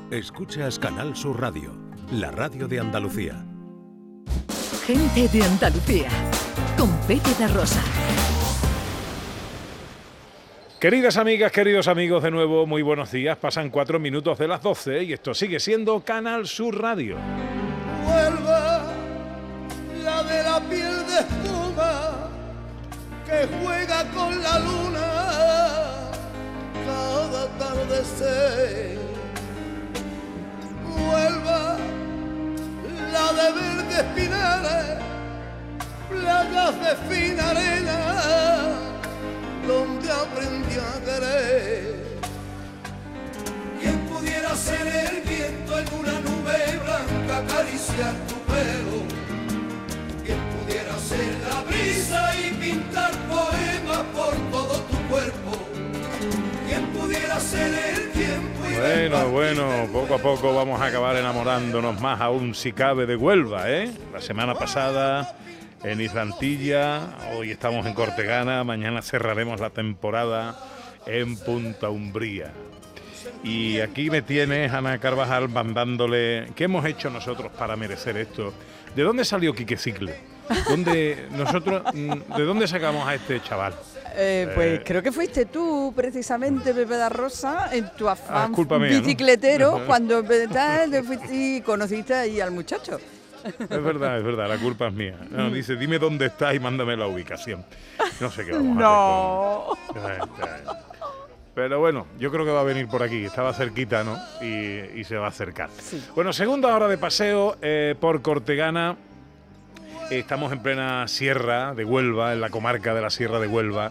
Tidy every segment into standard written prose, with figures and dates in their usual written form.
Escuchas Canal Sur Radio, la radio de Andalucía. Gente de Andalucía, con Pepe da Rosa. Queridas amigas, queridos amigos, de nuevo, muy buenos días. Pasan 4 minutos de las 12 y esto sigue siendo Canal Sur Radio. Vuelva la de la piel de espuma que juega con la luna cada atardecer. Vuelva la de verdes pinares, playas de fina arena, donde aprendí a querer. ¿Quién pudiera ser el viento en una nube blanca acariciar tu pelo? ¿Quién pudiera ser la brisa y pintar poemas por todo tu cuerpo? ¿Quién pudiera ser el tiempo? Bueno, poco a poco vamos a acabar enamorándonos más aún, si cabe, de Huelva, ¿eh? La semana pasada en Isla Antilla, hoy estamos en Cortegana, mañana cerraremos la temporada en Punta Umbría. Y aquí me tienes, Ana Carvajal, mandándole... ¿Qué hemos hecho nosotros para merecer esto? ¿De dónde salió Quique Cicle? ¿De dónde sacamos a este chaval? Pues creo que fuiste tú, precisamente, Pepe da Rosa, en tu afán bicicletero, ¿no? Cuando te fuiste y conociste ahí al muchacho. Es verdad, la culpa es mía. No, dice, dime dónde estás y mándame la ubicación. No sé qué vamos a hacer con... Pero bueno, yo creo que va a venir por aquí. Estaba cerquita, ¿no? Y se va a acercar. Sí. Bueno, segunda hora de paseo por Cortegana. Estamos en plena sierra de Huelva, en la comarca de la Sierra de Huelva.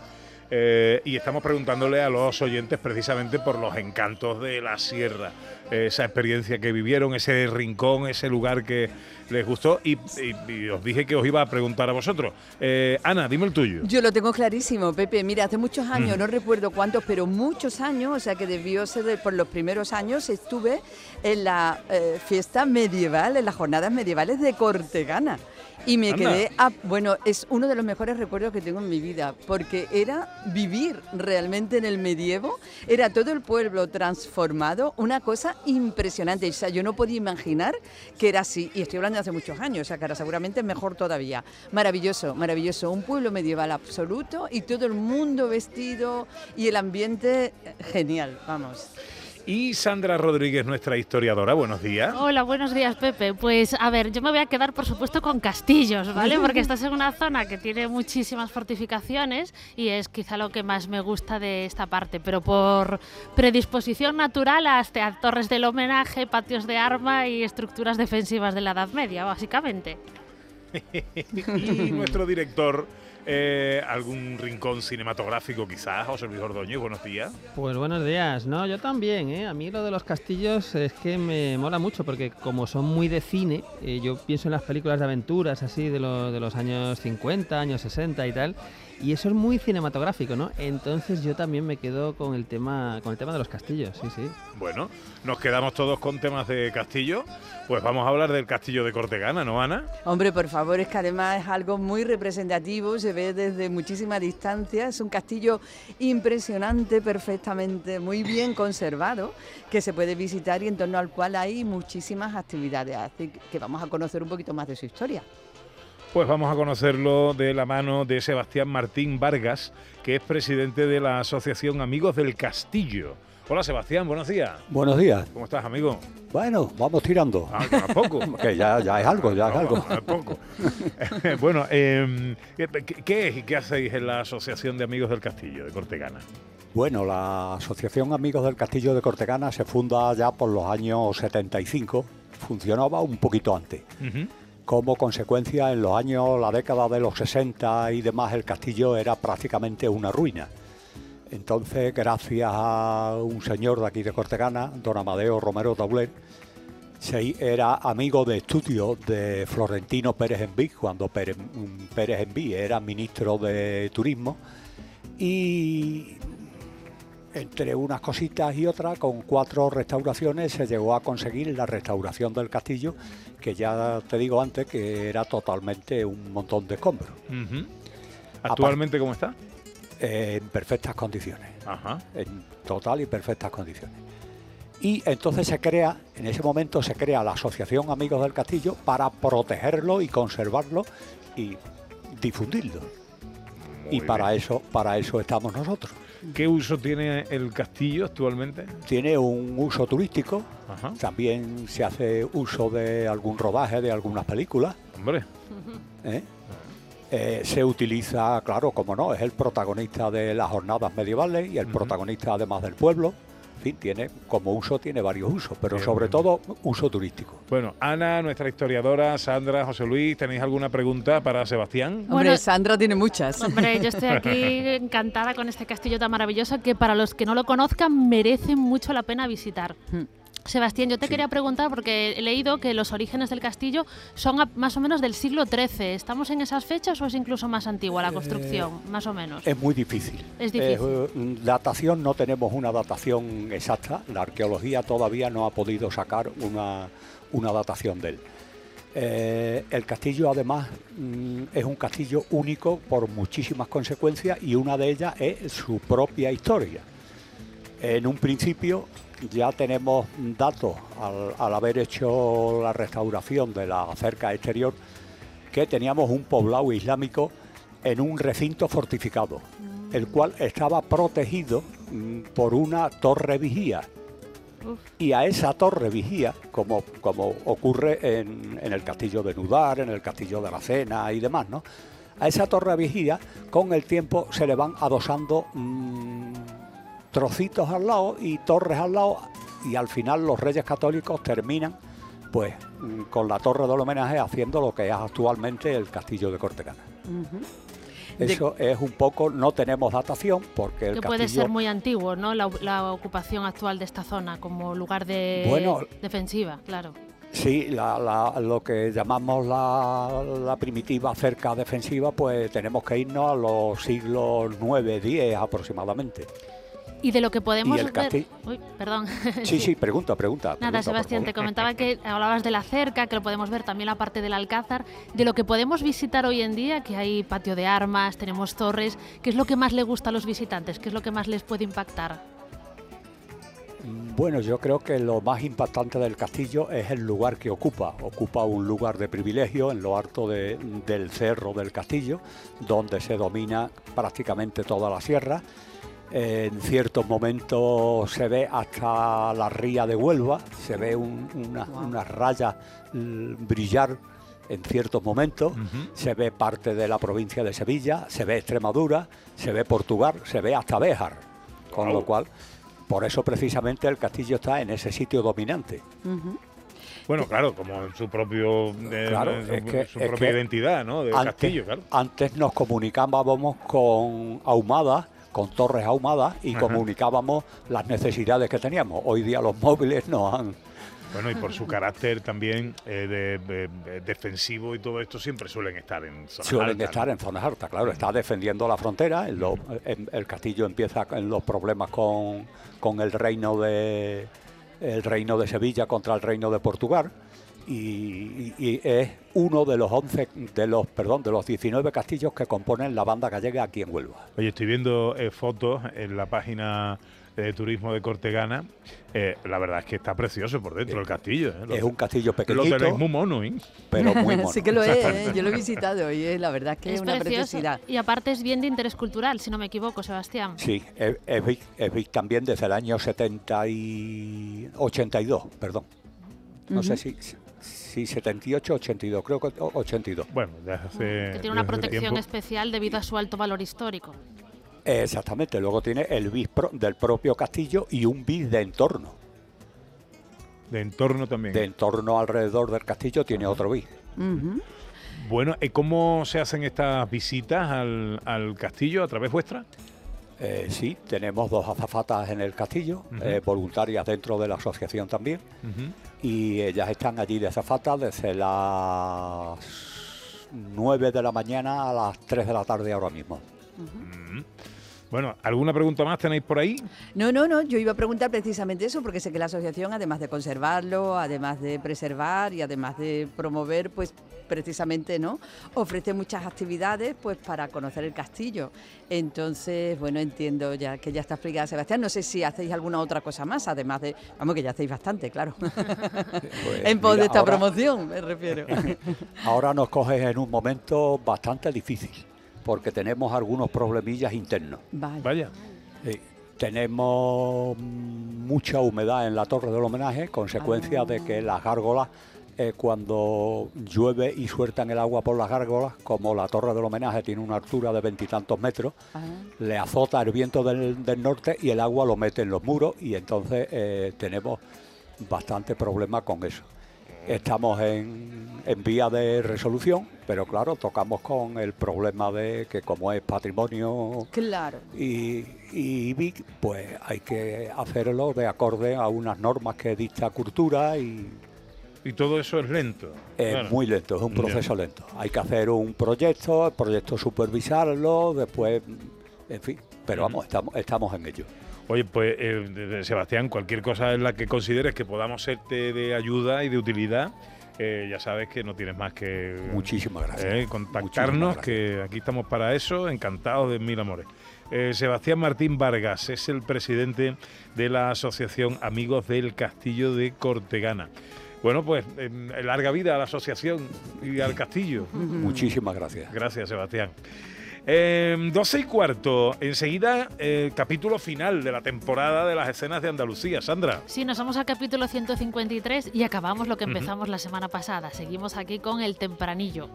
Y estamos preguntándole a los oyentes precisamente por los encantos de la sierra, esa experiencia que vivieron, ese rincón, ese lugar que les gustó, y os dije que os iba a preguntar a vosotros. Ana, dime el tuyo. Yo lo tengo clarísimo, Pepe. Mira, hace muchos años, no recuerdo cuántos, pero muchos años, o sea que debió ser por los primeros años, estuve en la fiesta medieval, en las jornadas medievales de Cortegana. Y me quedé, bueno, es uno de los mejores recuerdos que tengo en mi vida, porque era vivir realmente en el medievo, era todo el pueblo transformado, una cosa impresionante. O sea, yo no podía imaginar que era así, y estoy hablando de hace muchos años, o sea, que ahora seguramente es mejor todavía. Maravilloso, maravilloso, un pueblo medieval absoluto y todo el mundo vestido y el ambiente genial, vamos. Y Sandra Rodríguez, nuestra historiadora, buenos días. Hola, buenos días, Pepe. Pues a ver, yo me voy a quedar, por supuesto, con castillos, ¿vale? Porque estás en una zona que tiene muchísimas fortificaciones y es quizá lo que más me gusta de esta parte, pero por predisposición natural a torres del homenaje, patios de arma y estructuras defensivas de la Edad Media, básicamente. Y nuestro director... ¿algún rincón cinematográfico quizás? José Luis Ordóñez, buenos días. Pues buenos días, no, yo también, ¿eh? A mí lo de los castillos es que me mola mucho porque como son muy de cine, yo pienso en las películas de aventuras así de los años 50, años 60 y tal, y eso es muy cinematográfico, ¿no? Entonces yo también me quedo con el tema de los castillos, sí. Bueno, nos quedamos todos con temas de castillo, pues vamos a hablar del castillo de Cortegana, ¿no, Ana? Hombre, por favor, es que además es algo muy representativo, se ve desde muchísima distancia, es un castillo impresionante, perfectamente, muy bien conservado, que se puede visitar y en torno al cual hay muchísimas actividades, así que vamos a conocer un poquito más de su historia. Pues vamos a conocerlo de la mano de Sebastián Martín Vargas, que es presidente de la Asociación Amigos del Castillo. Hola Sebastián, buenos días. Buenos días. ¿Cómo estás, amigo? Bueno, vamos tirando. Tampoco. Que ya es algo, es poco. Bueno, ¿qué es y qué hacéis en la Asociación de Amigos del Castillo de Cortegana? Bueno, la Asociación Amigos del Castillo de Cortegana se funda ya por los años 75, funcionaba un poquito antes. Como consecuencia, en los años, la década de los 60 y demás, el castillo era prácticamente una ruina. Entonces, gracias a un señor de aquí de Cortegana, don Amadeo Romero Tauler, era amigo de estudio de Florentino Pérez Enví, cuando Pérez Enví era ministro de Turismo, y entre unas cositas y otras, con 4 restauraciones se llegó a conseguir la restauración del castillo, que ya te digo antes que era totalmente un montón de escombros. ¿Actualmente cómo está? En perfectas condiciones. Ajá. En total y perfectas condiciones. Y entonces en ese momento se crea la Asociación Amigos del Castillo para protegerlo y conservarlo y difundirlo. Y para eso estamos nosotros. ¿Qué uso tiene el castillo actualmente? Tiene un uso turístico. Ajá. También se hace uso de algún rodaje de algunas películas. Hombre. Se utiliza, claro, como no, es el protagonista de las jornadas medievales y el protagonista además del pueblo. En fin, tiene varios usos, pero sobre todo uso turístico. Bueno, Ana, nuestra historiadora, Sandra, José Luis, ¿tenéis alguna pregunta para Sebastián? Hombre, Bueno, Sandra tiene muchas. Hombre, yo estoy aquí encantada con este castillo tan maravilloso que para los que no lo conozcan merece mucho la pena visitar. Sebastián, yo te quería preguntar, porque he leído que los orígenes del castillo son más o menos del siglo XIII. ¿Estamos en esas fechas o es incluso más antigua la construcción, más o menos? Es muy difícil. Es difícil. Datación, no tenemos una datación exacta. La arqueología todavía no ha podido sacar una datación de él. El castillo, además, es un castillo único por muchísimas consecuencias y una de ellas es su propia historia. En un principio ya tenemos datos al haber hecho la restauración de la cerca exterior que teníamos un poblado islámico en un recinto fortificado, el cual estaba protegido por una torre vigía. Y a esa torre vigía, como ocurre en el castillo de Nudar, en el castillo de Aracena y demás, ¿no? A esa torre vigía, con el tiempo se le van adosando trocitos al lado y torres al lado, y al final los Reyes Católicos terminan pues con la torre del homenaje haciendo lo que es actualmente el castillo de Cortegana. Eso es un poco, no tenemos datación porque el que castillo puede ser muy antiguo, ¿no? La ocupación actual de esta zona como lugar defensiva, claro. Sí, lo que llamamos la primitiva cerca defensiva, pues tenemos que irnos a los siglos 9, 10 aproximadamente. Y de lo que podemos ver... Uy, perdón. Sí, pregunta. Nada, Sebastián, te comentaba que hablabas de la cerca, que lo podemos ver también la parte del Alcázar. De lo que podemos visitar hoy en día, que hay patio de armas, tenemos torres, ¿qué es lo que más le gusta a los visitantes? ¿Qué es lo que más les puede impactar? Bueno, yo creo que lo más impactante del castillo es el lugar que ocupa. Ocupa un lugar de privilegio en lo alto del cerro del castillo, donde se domina prácticamente toda la sierra. En ciertos momentos se ve hasta la ría de Huelva, se ve unas rayas brillar en ciertos momentos, se ve parte de la provincia de Sevilla, se ve Extremadura, se ve Portugal, se ve hasta Béjar, con lo cual, por eso precisamente el castillo está en ese sitio dominante. Bueno, claro, como en su propia identidad, ¿no? Del castillo, claro. Antes nos comunicábamos con ahumadas, con torres ahumadas y comunicábamos las necesidades que teníamos. Hoy día los móviles nos han... Bueno, y por su carácter también defensivo y todo esto siempre suelen estar en zonas altas. Claro. Está defendiendo la frontera. El castillo empieza en los problemas con el reino de Sevilla contra el reino de Portugal. Y es uno de los 19 castillos que componen la banda gallega aquí en Huelva. Oye, estoy viendo fotos en la página de turismo de Cortegana. La verdad es que está precioso por dentro el castillo. Es un castillo pequeñito. Lo tenéis muy mono, ¿eh? Pero muy mono. Sí que lo es, yo lo he visitado y la verdad es que es una preciosidad. Y aparte es bien de interés cultural, si no me equivoco, Sebastián. Sí, es también desde el año 82, perdón. No sé si 78 o 82, creo que 82. Bueno, ya hace... Que tiene una protección especial debido a su alto valor histórico. Exactamente, luego tiene el bis del propio castillo y un bis de entorno. De entorno también. De entorno alrededor del castillo tiene otro bis. Bueno, ¿y cómo se hacen estas visitas al castillo a través vuestra? Sí, tenemos 2 azafatas en el castillo, voluntarias dentro de la asociación también, y ellas están allí de azafata desde las 9 de la mañana a las 3 de la tarde ahora mismo. Bueno, ¿alguna pregunta más tenéis por ahí? No, yo iba a preguntar precisamente eso, porque sé que la asociación, además de conservarlo, además de preservar y además de promover, pues precisamente, ¿no? Ofrece muchas actividades pues para conocer el castillo. Entonces, bueno, entiendo ya que ya está explicada, Sebastián. No sé si hacéis alguna otra cosa más, además de, vamos, que ya hacéis bastante, claro. Pues, en pos de esta ahora, promoción, me refiero. Ahora nos coges en un momento bastante difícil, porque tenemos algunos problemillas internos. Vaya. Tenemos mucha humedad en la torre del homenaje, consecuencia de que las gárgolas, cuando llueve y sueltan el agua por las gárgolas, como la torre del homenaje tiene una altura de 20 y tantos metros, le azota el viento del norte y el agua lo mete en los muros, y entonces tenemos bastante problema con eso. Estamos en vía de resolución, pero claro, tocamos con el problema de que como es patrimonio claro. y IBIC, pues hay que hacerlo de acorde a unas normas que dicta Cultura y todo eso es lento. Es muy lento, es un proceso lento. Hay que hacer un proyecto, el proyecto supervisarlo, después, en fin, pero vamos, estamos en ello. Oye, pues Sebastián, cualquier cosa en la que consideres que podamos serte de ayuda y de utilidad, ya sabes que no tienes más que muchísimas gracias. Contactarnos, Muchísimas gracias. Que aquí estamos para eso, encantados de mil amores. Sebastián Martín Vargas es el presidente de la Asociación Amigos del Castillo de Cortegana. Bueno, pues larga vida a la asociación y al castillo. Muchísimas gracias. Gracias, Sebastián. 12:15, enseguida capítulo final de la temporada de las escenas de Andalucía. Sandra. Sí, nos vamos al capítulo 153 y acabamos lo que empezamos la semana pasada. Seguimos aquí con El Tempranillo.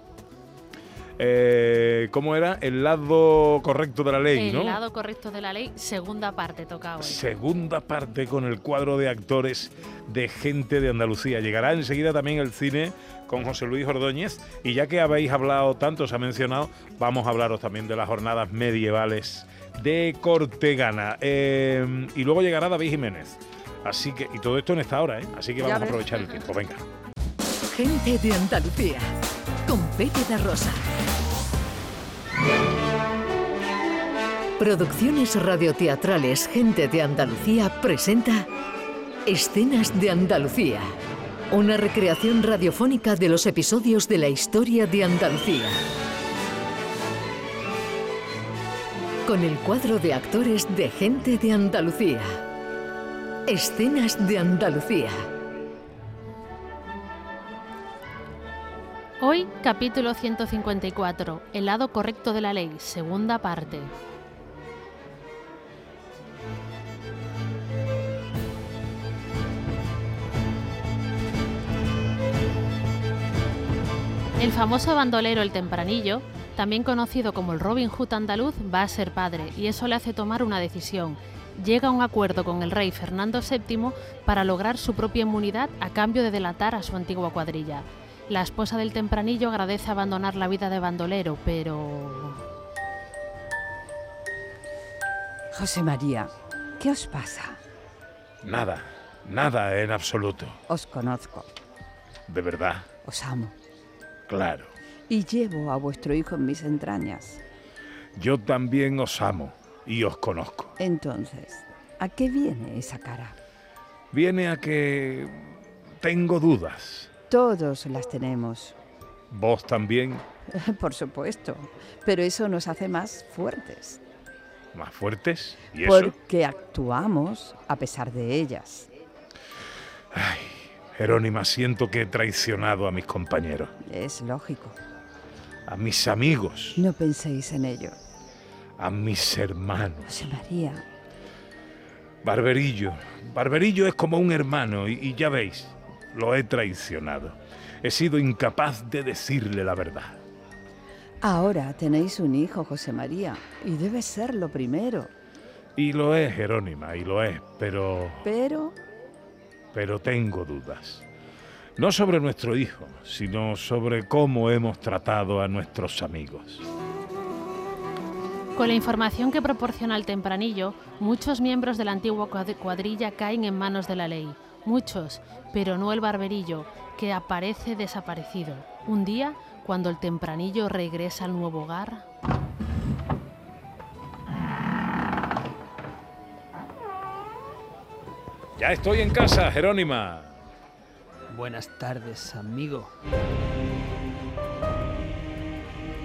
¿Cómo era? El lado correcto de la ley, ¿no? El lado correcto de la ley, segunda parte toca hoy. Segunda parte con el cuadro de actores de Gente de Andalucía. Llegará enseguida también el cine con José Luis Ordóñez, y ya que habéis hablado tanto, se ha mencionado, vamos a hablaros también de las jornadas medievales de Cortegana. Y luego llegará David Jiménez. Así que, y todo esto en esta hora, así que vamos a aprovechar el tiempo. Venga. Gente de Andalucía, con Pepe da Rosa. Producciones radioteatrales Gente de Andalucía presenta Escenas de Andalucía, una recreación radiofónica de los episodios de la historia de Andalucía. Con el cuadro de actores de Gente de Andalucía. Escenas de Andalucía. Hoy, capítulo 154, El lado correcto de la ley, segunda parte. El famoso bandolero El Tempranillo, también conocido como el Robin Hood andaluz, va a ser padre, y eso le hace tomar una decisión. Llega a un acuerdo con el rey Fernando VII para lograr su propia inmunidad a cambio de delatar a su antigua cuadrilla. La esposa del Tempranillo agradece abandonar la vida de bandolero, pero... José María, ¿qué os pasa? Nada en absoluto. Os conozco, De verdad, os amo claro. y llevo a vuestro hijo en mis entrañas. Yo también os amo y os conozco. Entonces, ¿a qué viene esa cara? Viene a que tengo dudas. Todos las tenemos, ¿Vos también? por supuesto, pero eso nos hace más fuertes, ¿Más fuertes? ¿Y eso? porque actuamos a pesar de ellas. Ay, Jerónima, siento que he traicionado a mis compañeros, Es lógico, a mis amigos, no penséis en ello. a mis hermanos. José María, Barberillo es como un hermano y ya veis, lo he traicionado. He sido incapaz de decirle la verdad. ahora tenéis un hijo, José María, y debe ser lo primero. Y lo es, Jerónima, y lo es, pero tengo dudas. No sobre nuestro hijo, sino sobre cómo hemos tratado a nuestros amigos. Con la información que proporciona el Tempranillo, muchos miembros de la antigua cuadrilla caen en manos de la ley. Muchos, pero no el Barberillo, que aparece desaparecido. Un día, cuando el Tempranillo regresa al nuevo hogar... Ya estoy en casa, Jerónima. Buenas tardes, amigo.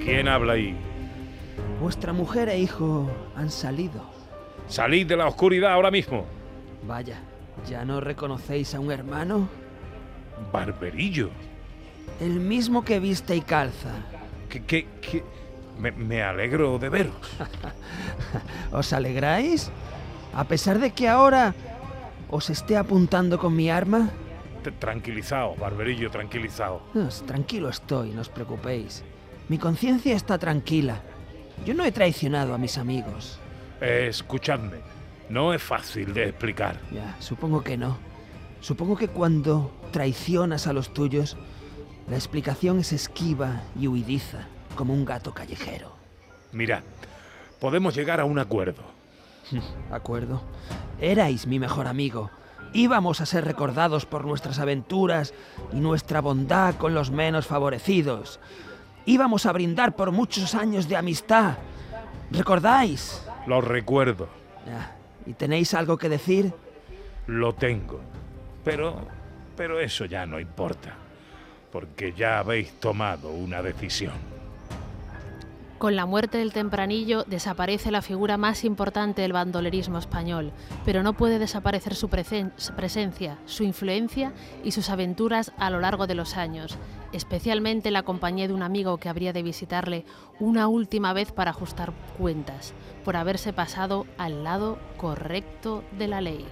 ¿Quién habla ahí? Vuestra mujer e hijo han salido. Salid de la oscuridad ahora mismo. Vaya, ¿ya no reconocéis a un hermano? Barberillo. El mismo que viste y calza. ¿Qué? Me alegro de veros. ¿Os alegráis? A pesar de que ahora os esté apuntando con mi arma. Tranquilizaos, Barberillo, tranquilizaos. Tranquilo estoy, no os preocupéis. Mi conciencia está tranquila. Yo no he traicionado a mis amigos. Escuchadme, no es fácil de explicar. Ya, supongo que no. Supongo que cuando traicionas a los tuyos, la explicación es esquiva y huidiza, como un gato callejero. Mirad, podemos llegar a un acuerdo. ¿Acuerdo? Erais mi mejor amigo. Íbamos a ser recordados por nuestras aventuras y nuestra bondad con los menos favorecidos. Íbamos a brindar por muchos años de amistad. ¿Recordáis? Lo recuerdo. ¿Y tenéis algo que decir? Lo tengo. Pero eso ya no importa. Porque ya habéis tomado una decisión. Con la muerte del Tempranillo desaparece la figura más importante del bandolerismo español, pero no puede desaparecer su presencia, su influencia y sus aventuras a lo largo de los años, especialmente la compañía de un amigo que habría de visitarle una última vez para ajustar cuentas, por haberse pasado al lado correcto de la ley.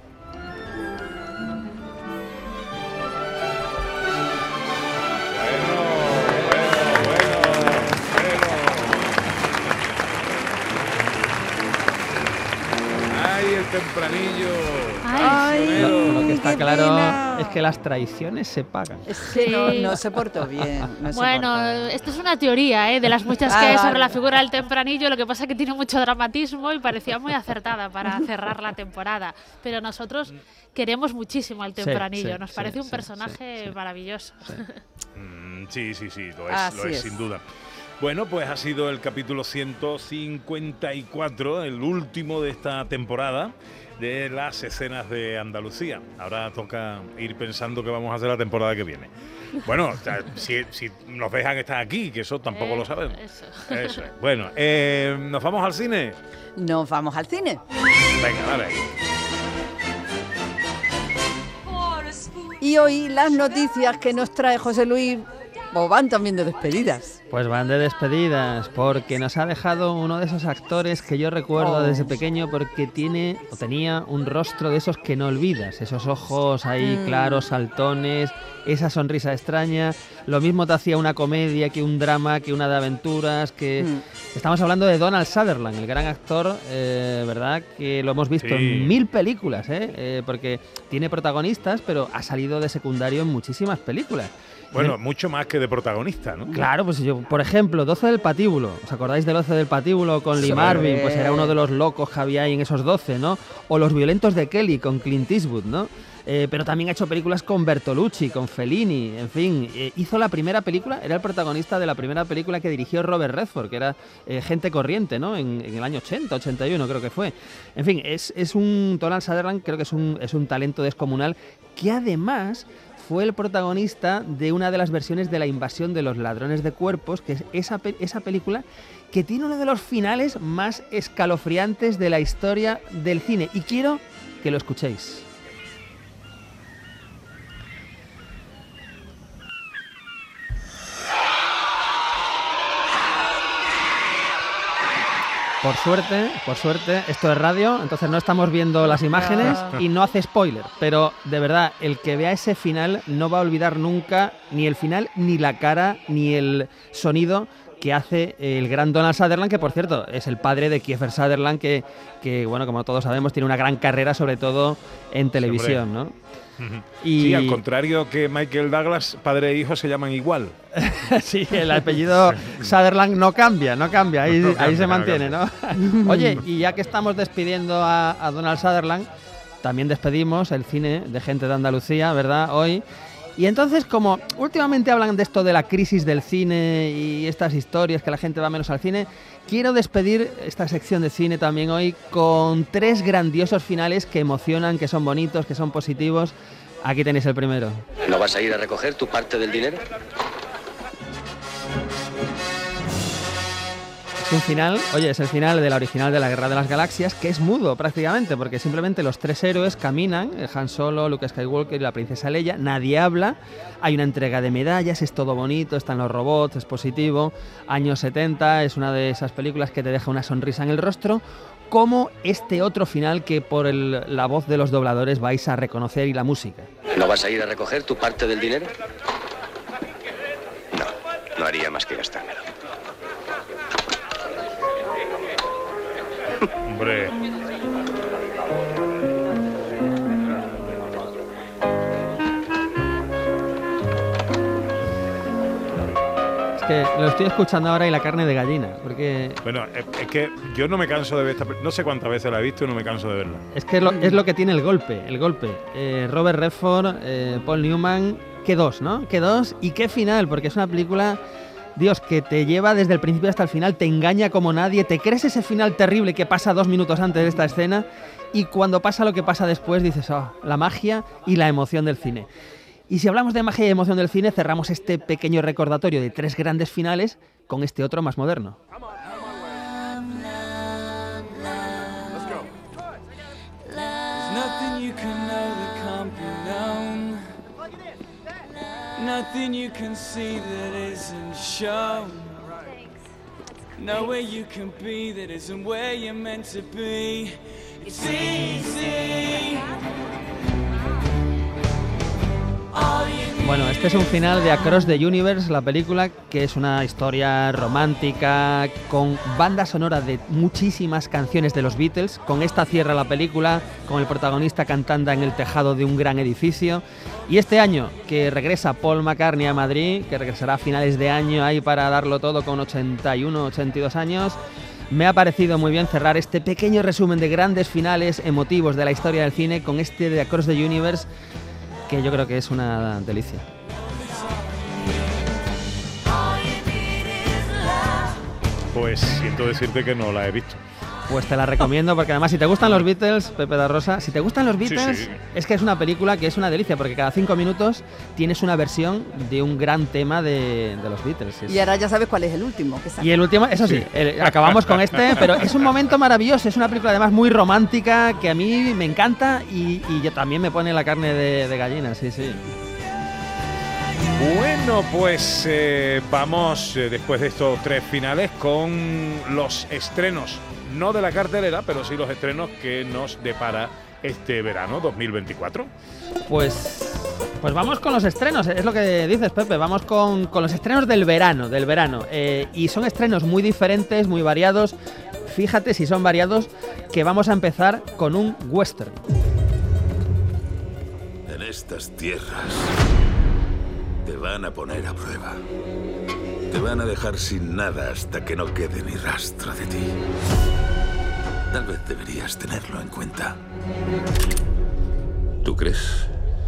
El Tempranillo. Ay, lo que está claro pena. es que las traiciones se pagan. Es que no se portó bien. Esto es una teoría de las muchas que hay sobre la figura del Tempranillo. Lo que pasa es que tiene mucho dramatismo y parecía muy acertada para cerrar la temporada. Pero nosotros queremos muchísimo al Tempranillo. Nos parece un personaje maravilloso. Sí, lo es sin duda. Bueno, pues ha sido el capítulo 154, el último de esta temporada de las escenas de Andalucía. Ahora toca ir pensando qué vamos a hacer la temporada que viene. Bueno, si nos dejan estar aquí, que eso tampoco lo sabemos. Eso es. Bueno, ¿nos vamos al cine? Nos vamos al cine. Venga, dale. Y hoy las noticias que nos trae José Luis van también de despedidas. Pues van de despedidas, porque nos ha dejado uno de esos actores que yo recuerdo desde pequeño, porque tenía un rostro de esos que no olvidas, esos ojos ahí claros, saltones, esa sonrisa extraña. Lo mismo te hacía una comedia que un drama, que una de aventuras, que... Estamos hablando de Donald Sutherland, el gran actor, ¿verdad? Que lo hemos visto en 1000 películas, porque tiene protagonistas, pero ha salido de secundario en muchísimas películas. Bueno, mucho más que de protagonista, ¿no? Claro, pues yo, por ejemplo, 12 del Patíbulo. ¿Os acordáis del 12 del Patíbulo con Lee Marvin? Pues era uno de los locos que había ahí en esos 12, ¿no? O Los violentos de Kelly con Clint Eastwood, ¿no? Pero también ha hecho películas con Bertolucci, con Fellini, en fin. Hizo la primera película, era el protagonista de la primera película que dirigió Robert Redford, que era Gente Corriente, ¿no? En el año 80, 81 creo que fue. En fin, es un Donald Sutherland, creo que es un talento descomunal, que además fue el protagonista de una de las versiones de La invasión de los ladrones de cuerpos, que es esa película que tiene uno de los finales más escalofriantes de la historia del cine. Y quiero que lo escuchéis. Por suerte, esto es radio, entonces no estamos viendo las imágenes y no hace spoiler. Pero de verdad, el que vea ese final no va a olvidar nunca ni el final, ni la cara, ni el sonido que hace el gran Donald Sutherland, que por cierto es el padre de Kiefer Sutherland, que bueno, como todos sabemos, tiene una gran carrera, sobre todo en televisión, ¿no? Y... Sí, al contrario que Michael Douglas, padre e hijo se llaman igual. Sí, el apellido Sutherland no cambia, ahí se mantiene, ¿no? Oye, y ya que estamos despidiendo a Donald Sutherland, también despedimos el cine de Gente de Andalucía, ¿verdad? Hoy. Y entonces, como últimamente hablan de esto de la crisis del cine y estas historias que la gente va menos al cine, quiero despedir esta sección de cine también hoy con 3 grandiosos finales que emocionan, que son bonitos, que son positivos. Aquí tenéis el primero. ¿No vas a ir a recoger tu parte del dinero? Es un final, oye, es el final de la original de la Guerra de las Galaxias, que es mudo prácticamente, porque simplemente los tres héroes caminan, Han Solo, Luke Skywalker y la princesa Leia, nadie habla, hay una entrega de medallas, es todo bonito, están los robots, es positivo, años 70, es una de esas películas que te deja una sonrisa en el rostro, como este otro final que por la voz de los dobladores vais a reconocer y la música. ¿No vas a ir a recoger tu parte del dinero? No haría más que gastármelo. Hombre. Es que lo estoy escuchando ahora y la carne de gallina, porque... Bueno, es que yo no me canso de ver esta película. No sé cuántas veces la he visto y no me canso de verla. Es que es lo que tiene el golpe. Robert Redford, Paul Newman, qué dos, ¿no? Qué dos y qué final, porque es una película... Dios, que te lleva desde el principio hasta el final, te engaña como nadie, te crees ese final terrible que pasa 2 minutos antes de esta escena y cuando pasa lo que pasa después dices, oh, la magia y la emoción del cine. Y si hablamos de magia y emoción del cine, cerramos este pequeño recordatorio de 3 grandes finales con este otro más moderno. Nothing you can see that isn't shown. No way you can be that isn't where you're meant to be. It's easy. Bueno, este es un final de Across the Universe, la película, que es una historia romántica con banda sonora de muchísimas canciones de los Beatles. Con esta cierra la película, con el protagonista cantando en el tejado de un gran edificio. Y este año, que regresa Paul McCartney a Madrid, que regresará a finales de año ahí para darlo todo con 81, 82 años, me ha parecido muy bien cerrar este pequeño resumen de grandes finales emotivos de la historia del cine con este de Across the Universe, que yo creo que es una delicia. Pues siento decirte que no la he visto. Pues te la recomiendo porque además si te gustan los Beatles, Pepe da Rosa, si te gustan los Beatles, sí. Es que es una película que es una delicia porque cada 5 minutos tienes una versión de un gran tema de los Beatles. Y ahora ya sabes cuál es el último. Que y el último, eso sí, acabamos con este, pero es un momento maravilloso, es una película además muy romántica que a mí me encanta y yo también me pone la carne de gallina, sí. Bueno, pues vamos después de estos 3 finales con los estrenos, no de la cartelera, pero sí los estrenos que nos depara este verano 2024. Pues vamos con los estrenos, es lo que dices, Pepe, vamos con los estrenos del verano. Y son estrenos muy diferentes, muy variados. Fíjate si son variados, que vamos a empezar con un western. En estas tierras te van a poner a prueba. Te van a dejar sin nada hasta que no quede ni rastro de ti. Tal vez deberías tenerlo en cuenta. ¿Tú crees?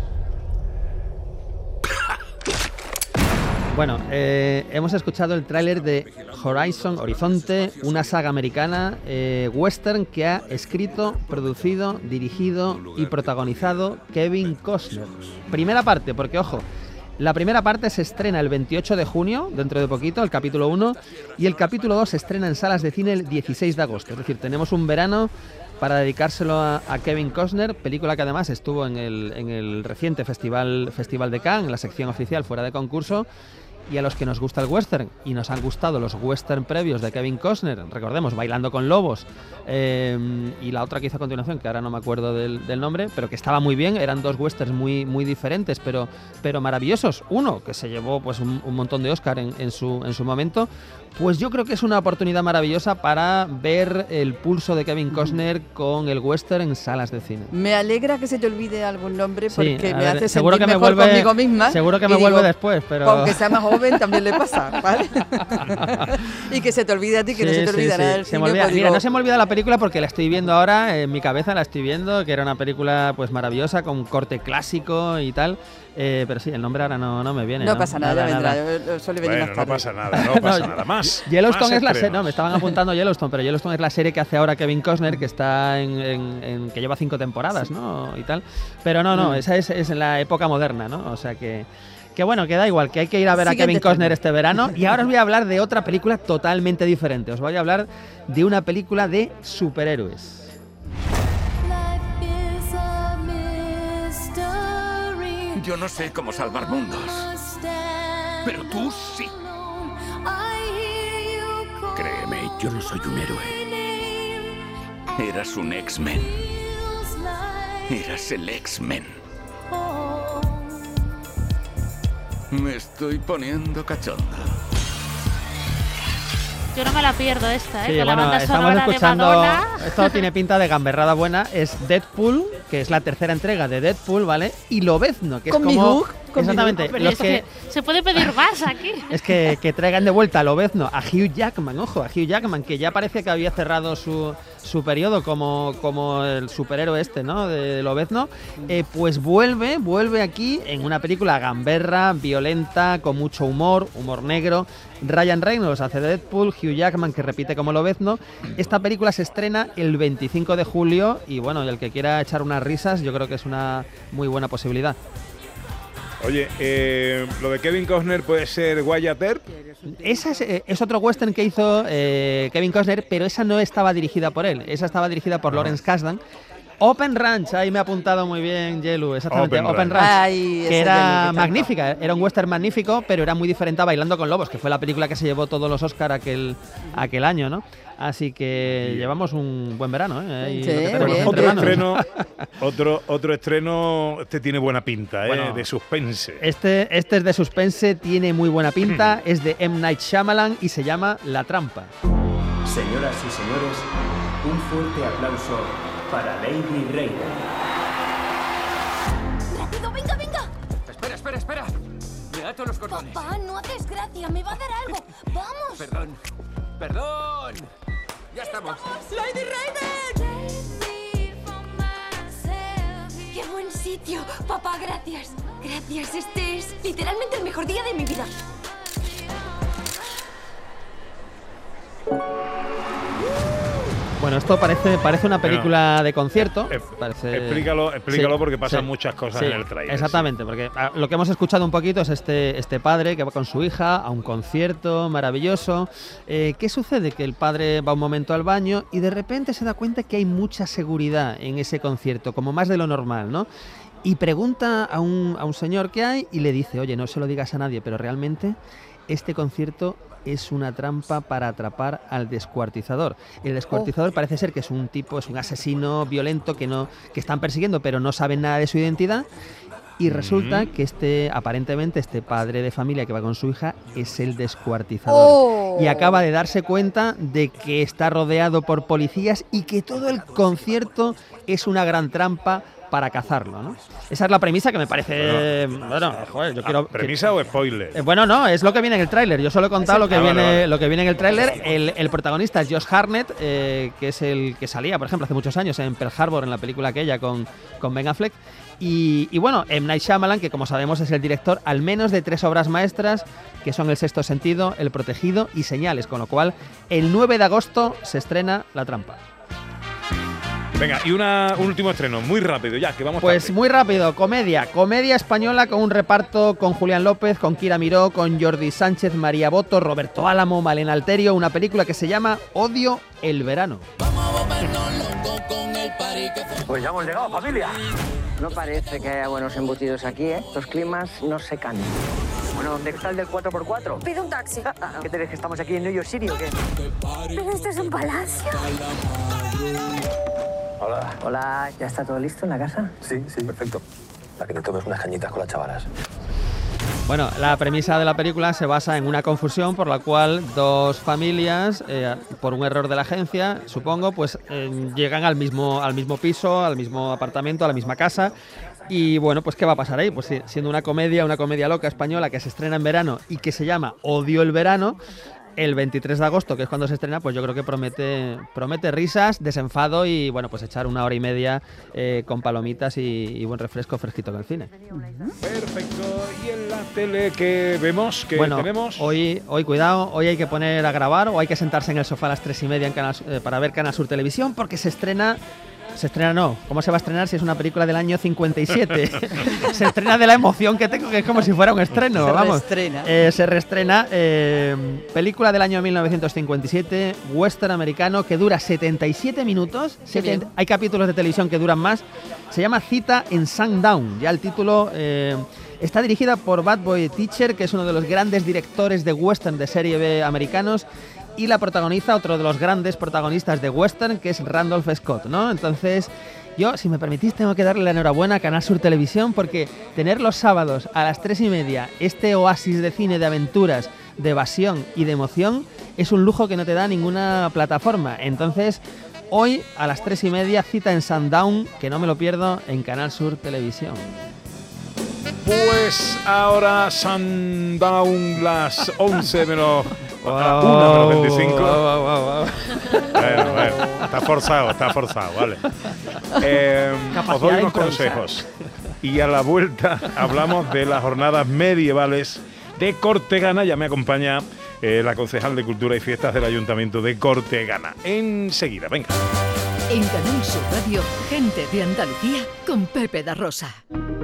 Bueno, hemos escuchado el tráiler de Horizonte, una saga americana western que ha escrito, producido, dirigido y protagonizado Kevin Costner. Primera parte, porque ojo, la primera parte se estrena el 28 de junio, dentro de poquito, el capítulo 1, y el capítulo 2 se estrena en salas de cine el 16 de agosto. Es decir, tenemos un verano para dedicárselo a Kevin Costner, película que además estuvo en el reciente Festival de Cannes, en la sección oficial fuera de concurso. Y a los que nos gusta el western, y nos han gustado los western previos de Kevin Costner, recordemos, Bailando con Lobos, y la otra que hizo a continuación, que ahora no me acuerdo del nombre, pero que estaba muy bien, eran 2 westerns muy diferentes, pero maravillosos. Uno, que se llevó pues un montón de Oscar en su momento, pues yo creo que es una oportunidad maravillosa para ver el pulso de Kevin Costner con el western en salas de cine. Me alegra que se te olvide algún nombre porque sí, me hace seguro sentir que mejor conmigo misma. Seguro que me vuelve después, pero... Aunque sea más joven también le pasa, ¿vale? Y que se te olvide a ti, que no se te olvidará el cine. Pues mira, no se me olvida la película porque la estoy viendo ahora, en mi cabeza la estoy viendo, que era una película pues maravillosa, con corte clásico y tal. Pero sí, el nombre ahora no me viene. No pasa nada, ya vendrá. Suele venir más tarde. No pasa nada. Más. Yellowstone es la serie. No, me estaban apuntando Yellowstone, pero Yellowstone es la serie que hace ahora Kevin Costner, que está que lleva 5 temporadas, ¿no? Y tal. Pero no, esa es en la época moderna, ¿no? O sea que Que bueno, que da igual, que hay que ir a ver a Kevin Costner este verano. Y ahora os voy a hablar de otra película totalmente diferente. Os voy a hablar de una película de superhéroes. Yo no sé cómo salvar mundos, pero tú sí. Créeme, yo no soy un héroe. Eras un X-Men. Eras el X-Men. Me estoy poniendo cachondo. Yo no me la pierdo esta, Sí, con bueno, la banda estamos sonora escuchando. de Madonna. Esto tiene pinta de gamberrada buena. Es Deadpool, que es la tercera entrega de Deadpool, ¿vale? Y Lobezno, que es Con como. mi Hugh, Exactamente. Pero Los es que se puede pedir más aquí. Es que traigan de vuelta a Lobezno, a Hugh Jackman, ojo, a Hugh Jackman, que ya parece que había cerrado su periodo como el superhéroe este, ¿no? De Lobezno, pues vuelve aquí en una película gamberra, violenta, con mucho humor negro. Ryan Reynolds hace de Deadpool, Hugh Jackman que repite como Lobezno. Esta película se estrena el 25 de julio y bueno, el que quiera echar unas risas, yo creo que es una muy buena posibilidad. Oye, lo de Kevin Costner puede ser Wyatt Earp. Esa es otro western que hizo Kevin Costner, pero esa no estaba dirigida por él. Esa estaba dirigida por Lawrence Kasdan. Open Ranch, ahí me ha apuntado muy bien Yelu, exactamente, Open Ranch, Ay, que era magnífica, era un western magnífico, pero era muy diferente a Bailando con Lobos, que fue la película que se llevó todos los Oscar aquel año, ¿no? Así que llevamos un buen verano, ¿eh? Otro estreno, este tiene buena pinta, bueno, de suspense. Este es de suspense, tiene muy buena pinta, es de M. Night Shyamalan y se llama La Trampa. Señoras y señores, un fuerte aplauso para Lady Raiden. ¡Rápido, venga, venga! Espera. Me ato los cordones. Papá, no haces gracia, me va a dar algo. ¡Vamos! Perdón. Ya estamos. ¡Lady Raiden! ¡Qué buen sitio! Papá, gracias. Gracias, este es literalmente el mejor día de mi vida. Bueno, esto parece una película de concierto. Explícalo porque pasan muchas cosas en el trailer. Exactamente, porque lo que hemos escuchado un poquito es este padre que va con su hija a un concierto maravilloso. ¿Qué sucede? Que el padre va un momento al baño y de repente se da cuenta que hay mucha seguridad en ese concierto, como más de lo normal, ¿no? Y pregunta a un señor que hay y le dice, oye, no se lo digas a nadie, pero realmente este concierto es una trampa para atrapar al descuartizador. El descuartizador parece ser que es un tipo, es un asesino violento que están persiguiendo, pero no saben nada de su identidad. Y resulta que aparentemente este padre de familia que va con su hija es el descuartizador. Y acaba de darse cuenta de que está rodeado por policías y que todo el concierto es una gran trampa para cazarlo, ¿no? Esa es la premisa que me parece... yo quiero... ¿Premisa o spoiler? Bueno, no, es lo que viene en el tráiler. Yo solo he contado lo que viene en el tráiler. El protagonista es Josh Hartnett, que es el que salía, por ejemplo, hace muchos años en Pearl Harbor, en la película aquella con Ben Affleck. Y bueno, M. Night Shyamalan, que como sabemos es el director al menos de 3 obras maestras, que son El Sexto Sentido, El Protegido y Señales, con lo cual el 9 de agosto se estrena La Trampa. Venga, y un último estreno, muy rápido ya, que vamos Pues tarde. muy rápido, comedia española con un reparto con Julián López, con Kira Miró, con Jordi Sánchez, María Boto, Roberto Álamo, Malena Alterio, una película que se llama Odio el verano. Pues ya hemos llegado, familia. No parece que haya buenos embutidos aquí, ¿eh? Los climas no se cambian. Bueno, ¿dónde está el del 4x4? Pido un taxi. ¿Qué te ves, que estamos aquí en New York City o qué? ¿Pero esto es un palacio? Hola. Hola, ¿ya está todo listo en la casa? Sí, perfecto. Para que te tomes unas cañitas con las chavalas. Bueno, la premisa de la película se basa en una confusión por la cual dos familias, por un error de la agencia, supongo, pues llegan al mismo piso, al mismo apartamento, a la misma casa. Y bueno, pues ¿qué va a pasar ahí? Pues siendo una comedia loca española que se estrena en verano y que se llama Odio el verano, el 23 de agosto, que es cuando se estrena, pues yo creo que promete risas, desenfado y bueno, pues echar 1 hora y media con palomitas y buen refresco fresquito en el cine. Perfecto. ¿Y en la tele qué vemos? ¿Qué tenemos? Hoy cuidado, hoy hay que poner a grabar o hay que sentarse en el sofá a las 3:30 para ver Canal Sur Televisión, porque se estrena se estrena no. ¿Cómo se va a estrenar si es una película del año 57? Se estrena de la emoción que tengo, que es como si fuera un estreno. Se reestrena. Película del año 1957, western americano, que dura 77 minutos. Hay capítulos de televisión que duran más. Se llama Cita en Sundown. Ya el título... Está dirigida por Bad Boy Teacher, que es uno de los grandes directores de western de serie B americanos, y la protagoniza otro de los grandes protagonistas de western, que es Randolph Scott, ¿no? Entonces, yo, si me permitís, tengo que darle la enhorabuena a Canal Sur Televisión, porque tener los sábados a las 3:30 este oasis de cine, de aventuras, de evasión y de emoción, es un lujo que no te da ninguna plataforma. Entonces, hoy a las 3:30, Cita en Sundown, que no me lo pierdo, en Canal Sur Televisión. Pues ahora Sundown, las 11 menos 1 menos 25. Bueno, está forzado, vale. Os doy unos consejos. Y a la vuelta hablamos de las jornadas medievales de Cortegana. Ya me acompaña la concejal de Cultura y Fiestas del Ayuntamiento de Cortegana. Enseguida, venga. En Canal Sur Radio, Gente de Andalucía con Pepe da Rosa.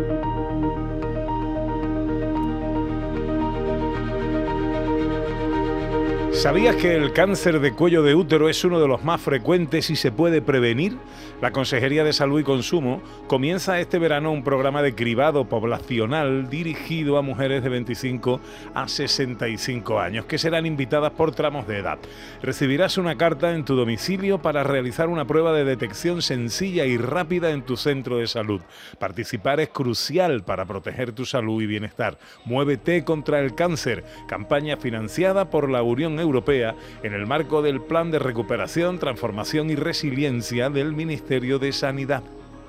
¿Sabías que el cáncer de cuello de útero es uno de los más frecuentes y se puede prevenir? La Consejería de Salud y Consumo comienza este verano un programa de cribado poblacional dirigido a mujeres de 25 a 65 años, que serán invitadas por tramos de edad. Recibirás una carta en tu domicilio para realizar una prueba de detección sencilla y rápida en tu centro de salud. Participar es crucial para proteger tu salud y bienestar. Muévete contra el cáncer, campaña financiada por la Unión Europea en el marco del Plan de Recuperación, Transformación y Resiliencia del Ministerio de Sanidad.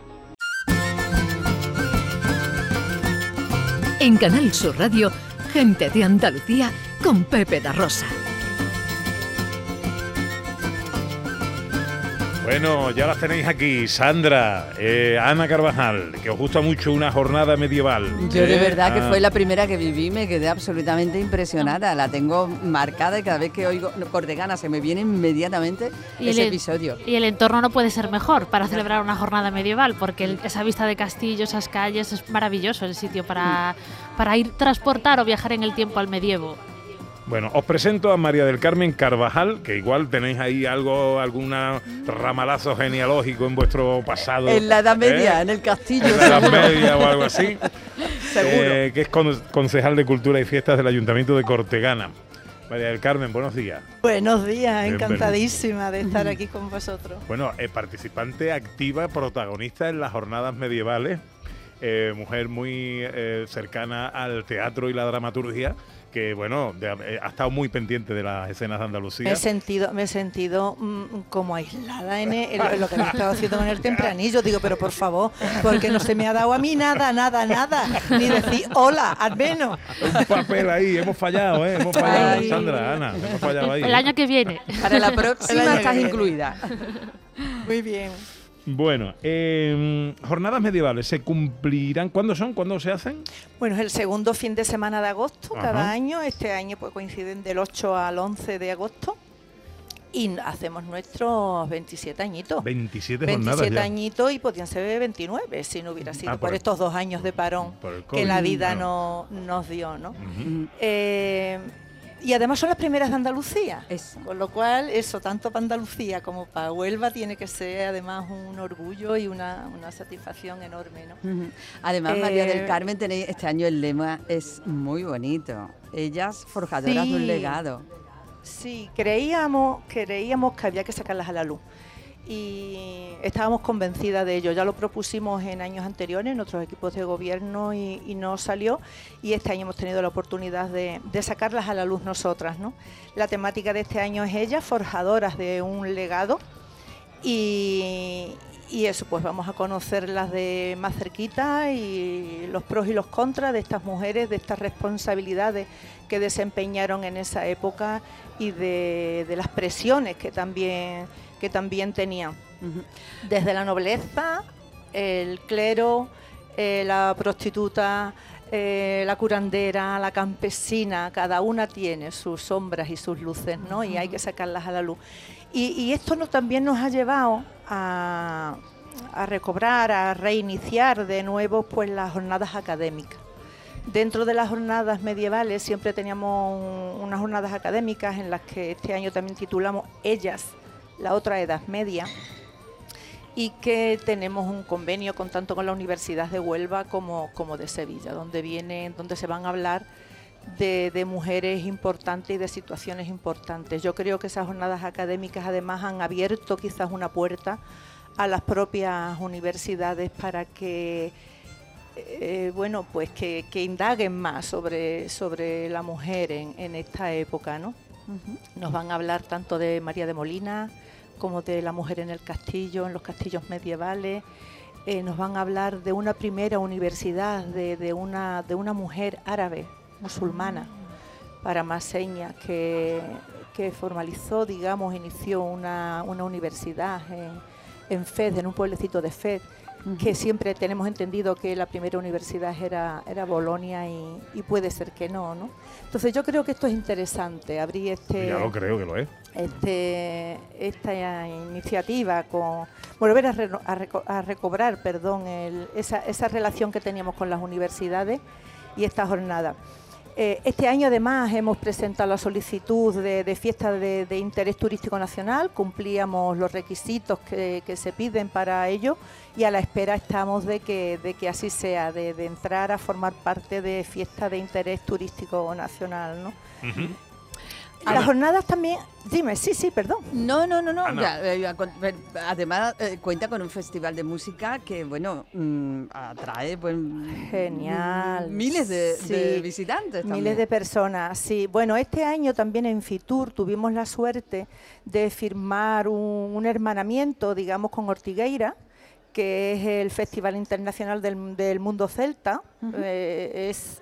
En Canal Sur Radio, Gente de Andalucía con Pepe da Rosa. Bueno, ya las tenéis aquí, Sandra, Ana Carvajal, que os gusta mucho una jornada medieval. Yo de verdad que fue la primera que viví, me quedé absolutamente impresionada, la tengo marcada y cada vez que oigo Cortegana se me viene inmediatamente ese episodio. Y el entorno no puede ser mejor para celebrar una jornada medieval, porque esa vista de castillos, esas calles, es maravilloso el sitio para ir transportar o viajar en el tiempo al medievo. Bueno, os presento a María del Carmen Carvajal, que igual tenéis ahí algún ramalazo genealógico en vuestro pasado. En la Edad Media, en el castillo. En la Edad Media o algo así. Seguro. Que es concejal de Cultura y Fiestas del Ayuntamiento de Cortegana. María del Carmen, buenos días. Buenos días, encantadísima de estar aquí con vosotros. Bueno, participante activa, protagonista en las jornadas medievales, mujer muy cercana al teatro y la dramaturgia, que bueno, ha estado muy pendiente de las escenas de Andalucía. Me he sentido como aislada en lo que me estaba haciendo en el tempranillo. Digo, pero por favor, porque no se me ha dado a mí nada, ni decir hola, al menos. Un papel ahí, hemos fallado, Sandra, Ana, hemos fallado ahí. El año que viene. Para la próxima estás incluida. Muy bien. Bueno, jornadas medievales, ¿se cumplirán? ¿Cuándo son? ¿Cuándo se hacen? Bueno, es el segundo fin de semana de agosto, cada año. Este año pues coinciden del 8 al 11 de agosto. Y hacemos nuestros 27 añitos. 27 jornadas 27 ya. añitos y podían ser 29 si no hubiera sido por estos 2 años de parón que la vida nos dio, ¿no? Y además son las primeras de Andalucía, con lo cual eso, tanto para Andalucía como para Huelva, tiene que ser además un orgullo y una satisfacción enorme, ¿no? Además, María del Carmen, tenéis este año el lema es muy bonito, ellas forjadoras de un legado. Sí, creíamos que había que sacarlas a la luz. Y estábamos convencidas de ello. Ya lo propusimos en años anteriores en otros equipos de gobierno y no salió, y este año hemos tenido la oportunidad de sacarlas a la luz nosotras, ¿no? La temática de este año es ellas, forjadoras de un legado, y eso, pues vamos a conocerlas de más cerquita y los pros y los contras de estas mujeres, de estas responsabilidades que desempeñaron en esa época y de las presiones que también tenían, desde la nobleza, el clero, la prostituta, la curandera, la campesina, cada una tiene sus sombras y sus luces, ¿no? Y hay que sacarlas a la luz. Y esto también nos ha llevado a recobrar, a reiniciar de nuevo pues las jornadas académicas. Dentro de las jornadas medievales siempre teníamos unas jornadas académicas en las que este año también titulamos Ellas, la otra Edad Media, y que tenemos un convenio tanto con la Universidad de Huelva como de Sevilla, donde se van a hablar de mujeres importantes y de situaciones importantes. Yo creo que esas jornadas académicas además han abierto quizás una puerta a las propias universidades para que que indaguen más sobre la mujer en esta época, ¿no? Nos van a hablar tanto de María de Molina como de la mujer en el castillo, en los castillos medievales. Nos van a hablar de una primera universidad, de una mujer árabe, musulmana, para más señas, que formalizó, digamos, inició una universidad en Fez, en un pueblecito de Fez, que siempre tenemos entendido que la primera universidad era Bolonia y puede ser que no, ¿no? Entonces yo creo que esto es interesante, abrir ya lo creo que lo es. Esta iniciativa con volver a recobrar, esa relación que teníamos con las universidades y esta jornada. Este año además hemos presentado la solicitud de fiesta de interés turístico nacional, cumplíamos los requisitos que se piden para ello y a la espera estamos de que así sea, de entrar a formar parte de fiesta de interés turístico nacional, ¿no? Las jornadas también... Dime, sí, perdón. No. Además, cuenta con un festival de música que, atrae genial, miles de visitantes también. Miles de personas, sí. Bueno, este año también en Fitur tuvimos la suerte de firmar un hermanamiento, digamos, con Ortigueira, que es el Festival Internacional del Mundo Celta. Es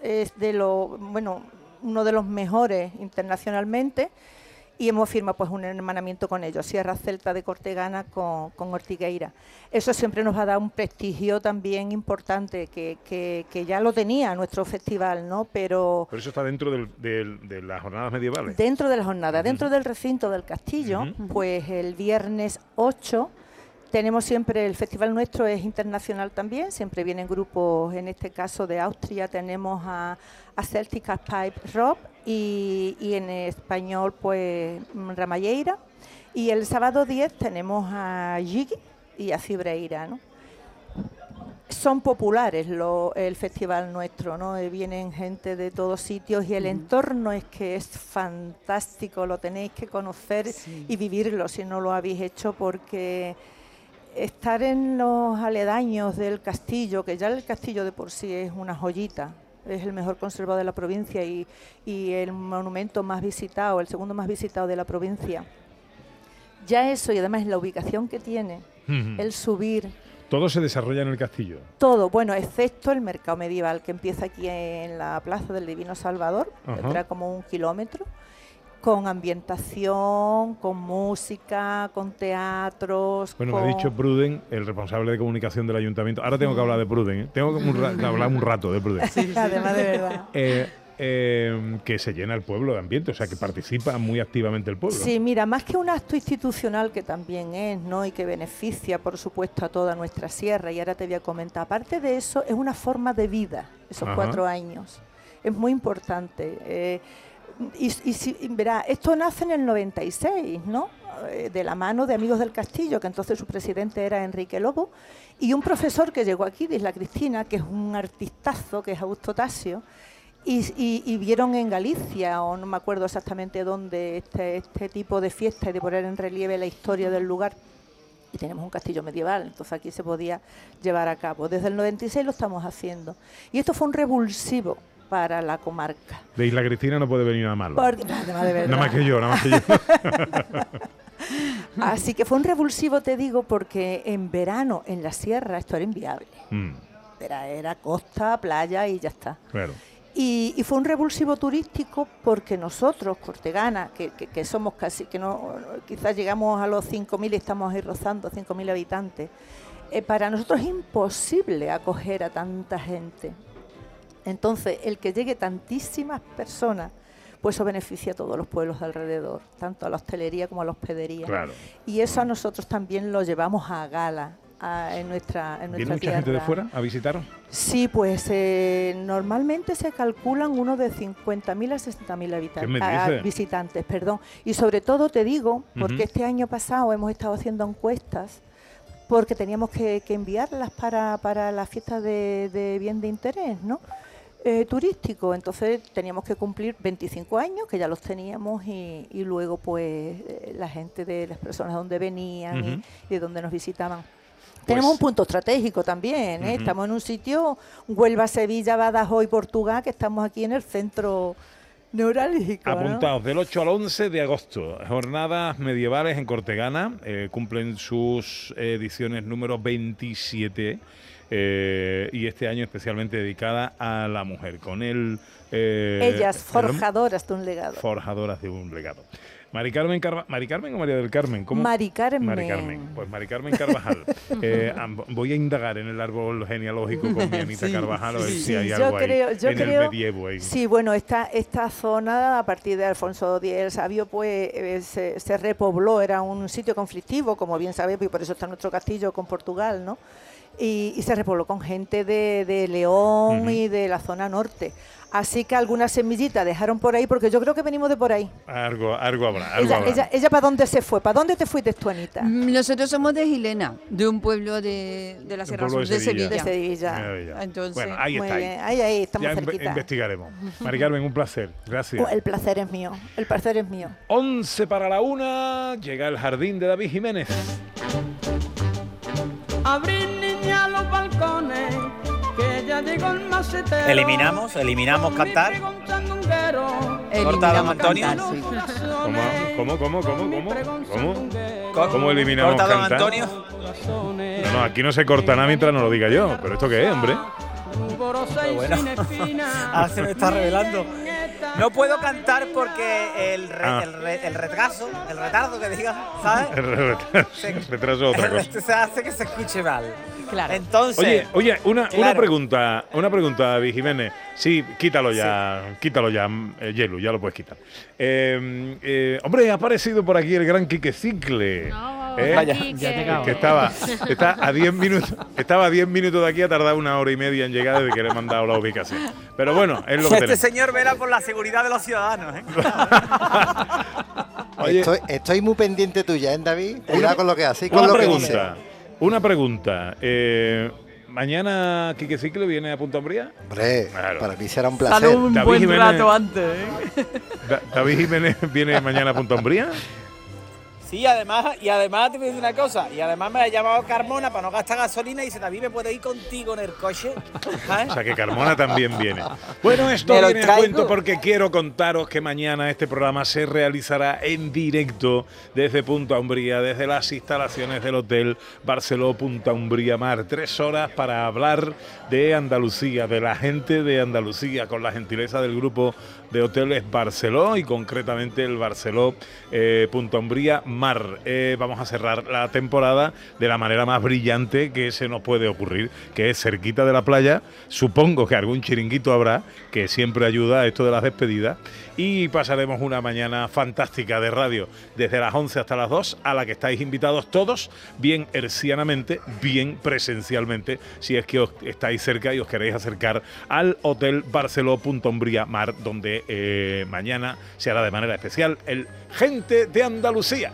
uno de los mejores internacionalmente, y hemos firmado pues un hermanamiento con ellos, Sierra Celta de Cortegana con Ortigueira. Eso siempre nos va a dar un prestigio también importante, que ya lo tenía nuestro festival, ¿no? Pero eso está dentro de las jornadas medievales. Dentro de las jornadas, dentro del recinto del castillo, pues el viernes 8 tenemos siempre, el festival nuestro es internacional también, siempre vienen grupos, en este caso de Austria tenemos a Celtic Pipe Rock y en español pues Ramalleira, y el sábado 10 tenemos a Gigi y a Cibreira, ¿no? Son populares el festival nuestro, ¿no? Vienen gente de todos sitios y el entorno es que es fantástico, lo tenéis que conocer y vivirlo si no lo habéis hecho, porque estar en los aledaños del castillo, que ya el castillo de por sí es una joyita, es el mejor conservado de la provincia y el monumento más visitado, el segundo más visitado de la provincia. Ya eso, y además la ubicación que tiene, el subir... Todo se desarrolla en el castillo. Todo, bueno, excepto el mercado medieval, que empieza aquí en la Plaza del Divino Salvador, tendrá como 1 kilómetro, con ambientación, con música, con teatros. Bueno, me ha dicho Pruden, el responsable de comunicación del ayuntamiento. Ahora tengo que hablar de Pruden, ¿eh? Tengo que hablar un rato de Pruden. Sí, además de verdad. Que se llena el pueblo de ambiente, o sea, que participa muy activamente el pueblo. Sí, mira, más que un acto institucional, que también es, ¿no? Y que beneficia, por supuesto, a toda nuestra sierra, y ahora te voy a comentar. Aparte de eso, es una forma de vida, esos 4 años. Es muy importante. Verá, esto nace en el 96, ¿no? De la mano de Amigos del Castillo, que entonces su presidente era Enrique Lobo, y un profesor que llegó aquí, de Isla Cristina, que es un artistazo, que es Augusto Tasio, y vieron en Galicia, o no me acuerdo exactamente dónde, este tipo de fiesta y de poner en relieve la historia del lugar. Y tenemos un castillo medieval, entonces aquí se podía llevar a cabo. Desde el 96 lo estamos haciendo. Y esto fue un revulsivo para la comarca. De Isla Cristina no puede venir nada malo. Nada más que yo. Así que fue un revulsivo, te digo, porque en verano en la sierra esto era inviable. Era costa, playa y ya está. Claro. Y fue un revulsivo turístico porque nosotros, Cortegana, que somos casi, que no, quizás llegamos a los 5.000 y estamos ahí rozando 5.000 habitantes, para nosotros es imposible acoger a tanta gente. Entonces, el que llegue tantísimas personas, pues eso beneficia a todos los pueblos de alrededor, tanto a la hostelería como a la hospedería. Claro. Y eso a nosotros también lo llevamos a gala en nuestra ¿Viene tierra. mucha gente de fuera a visitaros? Sí, pues normalmente se calculan unos de 50.000 a 60.000 ¿Qué me dices? visitantes, perdón. Y sobre todo te digo, porque este año pasado hemos estado haciendo encuestas, porque teníamos que enviarlas para las fiestas de bien de interés, ¿no? Turístico, entonces teníamos que cumplir 25 años, que ya los teníamos, y luego pues la gente de las personas donde venían y de donde nos visitaban. Tenemos un punto estratégico también, ¿eh? Estamos en un sitio, Huelva, Sevilla, Badajoz y Portugal, que estamos aquí en el centro neurálgico, Apuntados, ¿no? del 8 al 11 de agosto, jornadas medievales en Cortegana, cumplen sus ediciones número 27, y este año especialmente dedicada a la mujer, con ellas, forjadoras de un legado. Forjadoras de un legado. Mari Carmen o María del Carmen, ¿cómo? Mari Carmen. Mari Carmen, pues Mari Carmen Carvajal. Voy a indagar en el árbol genealógico con mi Anita Carvajal a ver si hay algo ahí en el medievo ahí. Sí, bueno, esta zona a partir de Alfonso X el Sabio pues se repobló, era un sitio conflictivo, como bien sabéis, y por eso está nuestro castillo con Portugal, ¿no? Y se repobló con gente de León y de la zona norte. Así que algunas semillitas dejaron por ahí, porque yo creo que venimos de por ahí. Algo habrá. Ella ¿para dónde se fue? ¿Para dónde te fuiste tú, Anita? Nosotros somos de Gilena, de un pueblo de la Sierra Sur, de Sevilla. De Sevilla. Entonces, bueno, ahí muy está. bien. Ahí estamos ya cerquita. Investigaremos. Mari Carmen, un placer. Gracias. El placer es mío. El placer es mío. 11 para la 1, llega el jardín de David Jiménez. Abrir, niña, los balcones, que ya llegó el macetero. Eliminamos cantar. Corta Don Antonio. ¿Cómo eliminamos corta Don cantar? Antonio. No, aquí no se corta nada mientras no lo diga yo. ¿Pero esto qué es, hombre? Pero bueno, ahora se me está revelando. No puedo cantar porque el retardo que diga, ¿sabes? El retraso otra cosa. Se hace que se escuche mal. Claro. Entonces, oye, una pregunta, David Jiménez. Sí, quítalo ya, Yelu, ya lo puedes quitar. Hombre, ha aparecido por aquí el gran Quique Cicle. Vaya, ya ha llegado. Que está a 10 minutos, estaba a 10 minutos de aquí, ha tardado 1 hora y media en llegar desde que le he mandado la ubicación. Pero bueno, es lo que tenemos. Señor vela por la seguridad de los ciudadanos, ¿eh? Oye, estoy muy pendiente tuya, ¿eh, David? Cuidado con lo que haces, con lo que dices. Una pregunta. ¿Mañana Quique Cicle viene a Punta Umbría? Hombre, claro. Para mí será un placer. Sale un David buen Jiménez, rato antes, ¿eh? ¿David Jiménez viene mañana a Punta Umbría? Sí, además te voy a decir una cosa. Y además me ha llamado Carmona para no gastar gasolina y dice, David, ¿me puedo ir contigo en el coche? ¿sabes? O sea que Carmona también viene. Bueno, esto viene a cuento porque quiero contaros que mañana este programa se realizará en directo desde Punta Umbría, desde las instalaciones del Hotel Barceló Punta Umbría Mar. 3 horas para hablar de Andalucía, de la gente de Andalucía, con la gentileza del grupo de hoteles Barceló y concretamente el Barceló Punta Umbría Mar. Vamos a cerrar la temporada de la manera más brillante que se nos puede ocurrir, que es cerquita de la playa. Supongo que algún chiringuito habrá, que siempre ayuda a esto de las despedidas, y pasaremos una mañana fantástica de radio desde las 11 hasta las 2, a la que estáis invitados todos, bien hercianamente, bien presencialmente, si es que os estáis cerca y os queréis acercar al Hotel Barceló Punta Umbría Mar, donde mañana se hará de manera especial el Gente de Andalucía.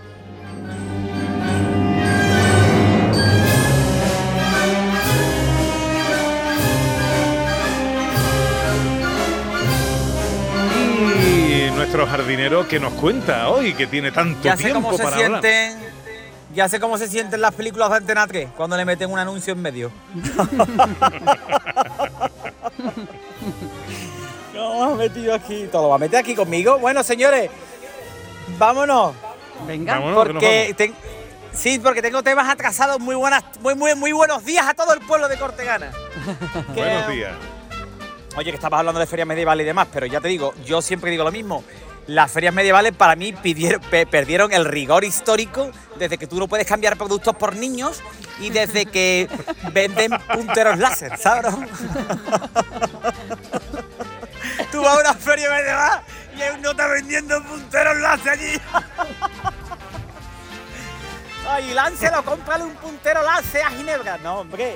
Y nuestro jardinero que nos cuenta hoy, que tiene tanto tiempo para hablar. Ya sé cómo se sienten las películas de Antena 3 cuando le meten un anuncio en medio. No, ha metido aquí. Todo lo va a meter aquí conmigo. Bueno, señores, vámonos. Venga. Vámonos, porque porque tengo temas atrasados. Muy buenos días a todo el pueblo de Cortegana. Buenos días. Oye, que estabas hablando de ferias medievales y demás, pero ya te digo, yo siempre digo lo mismo. Las ferias medievales para mí perdieron el rigor histórico desde que tú no puedes cambiar productos por niños y desde que venden punteros láser, ¿sabes? Tú vas a una feria medieval y hay un nota vendiendo punteros láser allí. Ay, Láncelo, cómprale un puntero Lance a Ginebra. No, hombre.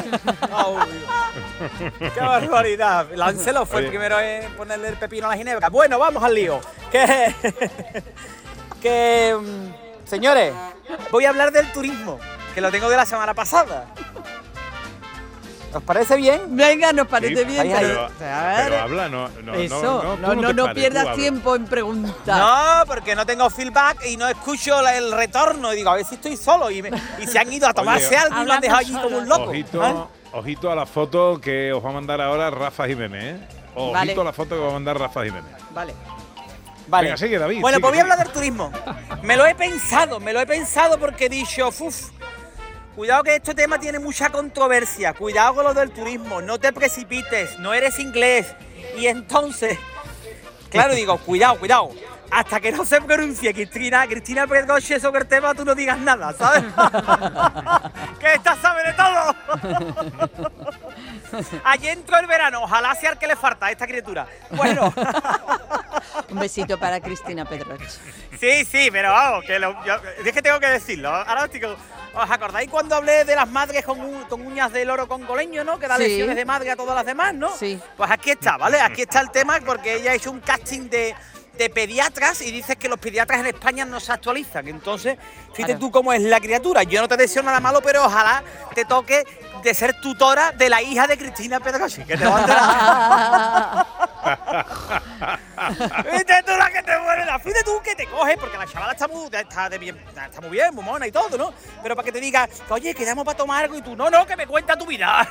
Qué barbaridad. Láncelo fue el primero en ponerle el pepino a la Ginebra. Bueno, vamos al lío. Señores, voy a hablar del turismo, que lo tengo de la semana pasada. ¿Os parece bien? Venga, nos parece bien. Pero habla, no pierdas tiempo en preguntar. No, porque no tengo feedback y no escucho el retorno. Y digo, a ver si estoy solo. Y se han ido a tomarse algo y lo han dejado allí como un loco. Ojito a la foto que os va a mandar ahora Rafa Jiménez, ¿eh? Ojito a la foto que va a mandar Rafa Jiménez. Vale. Venga, sigue, David. Bueno, pues voy a hablar del turismo. Me lo he pensado porque he dicho, cuidado que este tema tiene mucha controversia. Cuidado con lo del turismo. No te precipites. No eres inglés. Y entonces, claro, digo, cuidado. Hasta que no se pronuncie Cristina Pedroche sobre el tema, tú no digas nada, ¿sabes? Que esta sabe de todo. Allí entró el verano. Ojalá sea el que le falta a esta criatura. Bueno. Un besito para Cristina Pedroche. Sí, pero vamos, es que tengo que decirlo. Ahora ¿os acordáis cuando hablé de las madres con uñas de loro congoleño, ¿no? Que da lesiones de madre a todas las demás, ¿no? Sí. Pues aquí está, ¿vale? Aquí está el tema porque ella ha hecho un casting de pediatras y dices que los pediatras en España no se actualizan. Entonces, fíjate tú cómo es la criatura. Yo no te deseo nada malo, pero ojalá te toque de ser tutora de la hija de Cristina Pedroche, que te va a Fíjate tú la que te muere, fíjate tú que te coge, porque la chavala está muy bien, muy mona y todo, ¿no? Pero para que te diga, oye, quedamos para tomar algo y tú, no, que me cuenta tu vida.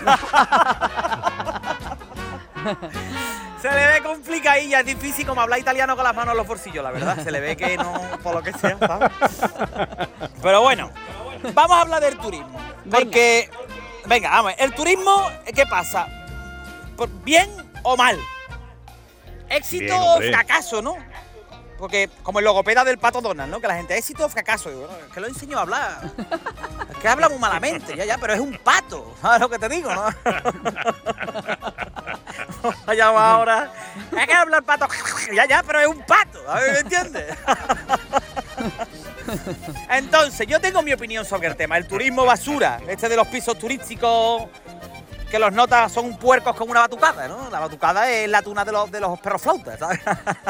Se le ve complicadilla, es difícil como hablar italiano con las manos en los bolsillos, la verdad. Se le ve que no, por lo que sea, ¿sabes? Pero bueno, vamos a hablar del turismo. Porque, venga, vamos, el turismo, ¿qué pasa? ¿Bien o mal? Éxito o fracaso, ¿no? Porque como el logopeda del Pato Donald, ¿no? Que la gente, éxito o fracaso. Digo, es que lo enseño a hablar. Es que habla muy malamente, ya, pero es un pato. ¿Sabes lo que te digo, no? Ya va ahora. Es que habla el pato. Ya, pero es un pato. ¿Me entiendes? Entonces, yo tengo mi opinión sobre el tema. El turismo basura, de los pisos turísticos, que los notas son puercos con una batucada, ¿no? La batucada es la tuna de los perros flautas, ¿sabes?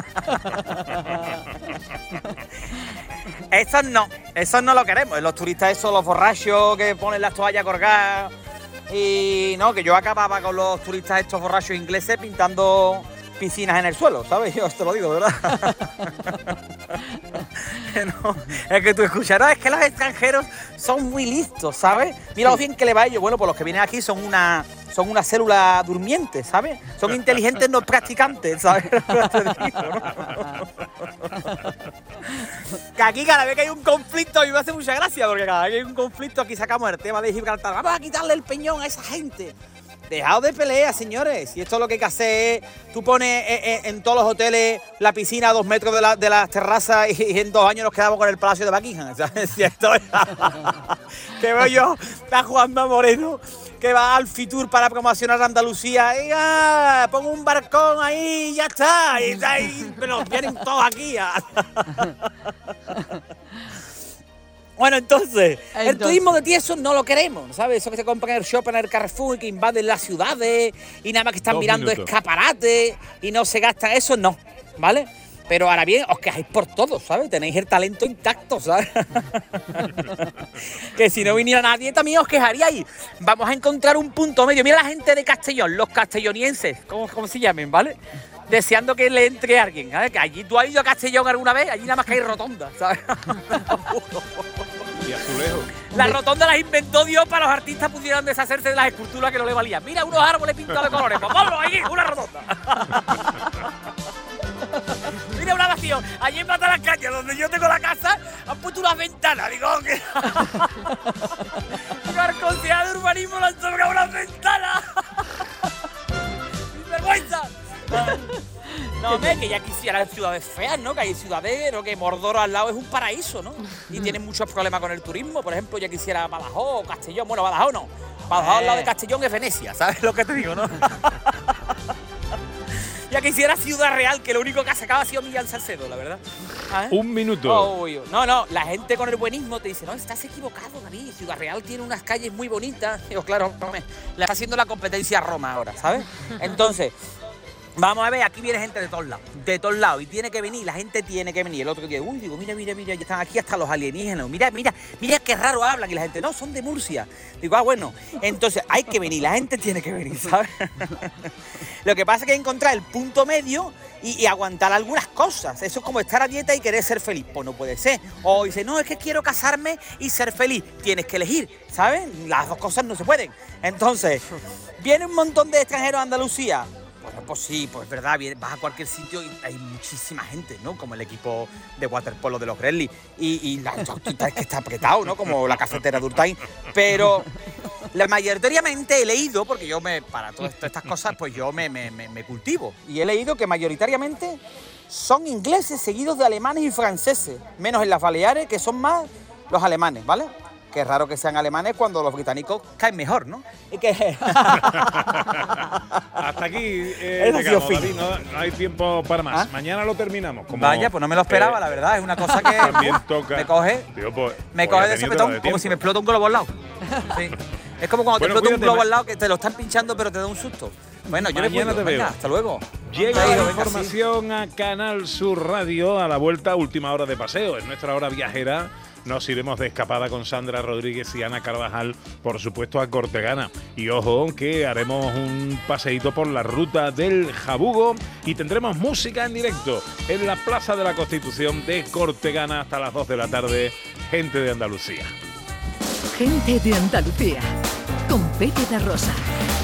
Esos no lo queremos. Los turistas esos, los borrachos que ponen las toallas colgadas. Y no, que yo acababa con los turistas estos borrachos ingleses pintando piscinas en el suelo, ¿sabes? Yo te lo digo, ¿verdad? No, es que tú escucharás, es que los extranjeros son muy listos, ¿sabes? Mira lo bien que le va a ellos. Bueno, pues los que vienen aquí son una célula durmiente, ¿sabes? Son inteligentes no practicantes, ¿sabes? Que aquí cada vez que hay un conflicto, a mí me hace mucha gracia, porque cada vez que hay un conflicto aquí sacamos el tema de Gibraltar. Vamos a quitarle el peñón a esa gente. Dejad de peleas, señores. Y esto lo que hay que hacer es, tú pones en todos los hoteles la piscina a 2 metros de las terrazas y en 2 años nos quedamos con el Palacio de Buckingham, ¿sabes? Si esto es que veo yo a Juanma Moreno, que va al Fitur para promocionar Andalucía. Venga, pongo un barcón ahí y ya está. Y pero vienen todos aquí. Bueno, entonces, el turismo de tieso no lo queremos, ¿sabes? Eso que se compra en el shop, en el Carrefour, y que invaden las ciudades, y nada más que están mirando escaparates, y no se gastan eso, no, ¿vale? Pero ahora bien, os quejáis por todo, ¿sabes? Tenéis el talento intacto, ¿sabes? Que si no viniera nadie también os quejaríais. Vamos a encontrar un punto medio. Mira la gente de Castellón, los castellonienses, ¿cómo se llamen, ¿vale? Deseando que le entre alguien, ¿sabes? Que allí tú has ido a Castellón alguna vez, allí nada más que hay rotondas, ¿sabes? Y azulejos. La rotonda las inventó Dios para los artistas pudieran deshacerse de las esculturas que no le valían. Mira, unos árboles pintados de colores, pues ponlo ahí, una rotonda. Mira una vacío, allí en Matalascaña, donde yo tengo la casa, han puesto unas ventanas, digo que... al concejal de urbanismo le han sobrado unas ventanas. ¡Sin vergüenza! No, que ya quisiera ciudades feas, ¿no? Que hay ciudades, ¿no? Que Mordor al lado es un paraíso, ¿no? Y tienen muchos problemas con el turismo. Por ejemplo, ya quisiera Badajoz o Castellón. Bueno, Badajoz no. Badajoz al lado de Castellón es Venecia, ¿sabes lo que te digo, no? Ya gustaría que hiciera Ciudad Real, que lo único que ha sacado ha sido Millán Salcedo, la verdad. Un minuto. Obvio. No, la gente con el buenismo te dice, no, estás equivocado, David. Ciudad Real tiene unas calles muy bonitas. Digo, claro, le está haciendo la competencia a Roma ahora, ¿sabes? Entonces, vamos a ver, aquí viene gente de todos lados, y tiene que venir, la gente tiene que venir. El otro día, digo, mira, ya están aquí hasta los alienígenas, mira qué raro hablan, y la gente, no, son de Murcia. Digo, bueno, entonces hay que venir, la gente tiene que venir, ¿sabes? Lo que pasa es que hay que encontrar el punto medio y aguantar algunas cosas. Eso es como estar a dieta y querer ser feliz. Pues no puede ser. O dice, no, es que quiero casarme y ser feliz. Tienes que elegir, ¿sabes? Las dos cosas no se pueden. Entonces, viene un montón de extranjeros a Andalucía. Bueno, pues sí, pues es verdad, vas a cualquier sitio y hay muchísima gente, ¿no? Como el equipo de waterpolo de los Gremlins. Y es que está apretado, ¿no? Como la cafetera de Urtain. Pero mayoritariamente he leído, porque yo para todas estas cosas, pues yo me cultivo. Y he leído que mayoritariamente son ingleses seguidos de alemanes y franceses. Menos en las Baleares, que son más los alemanes, ¿vale? Qué raro que sean alemanes cuando los británicos caen mejor, ¿no? Y que... Hasta aquí llegamos, David, no hay tiempo para más. Mañana lo terminamos. Vaya, pues no me lo esperaba, la verdad. Es una cosa que también toca. Me coge, me coge de sopetón, como si me explota un globo al lado. Sí. Es como cuando te explota un globo al lado que te lo están pinchando pero te da un susto. Bueno, yo mañana te veo. Hasta luego. Llega la información a Canal Sur Radio a la vuelta, última hora de paseo. En nuestra hora viajera nos iremos de escapada con Sandra Rodríguez y Ana Carvajal, por supuesto, a Cortegana. Y ojo, que haremos un paseíto por la ruta del Jabugo y tendremos música en directo en la Plaza de la Constitución de Cortegana hasta las 2 de la tarde. Gente de Andalucía. Gente de Andalucía, con Pepe da Rosa.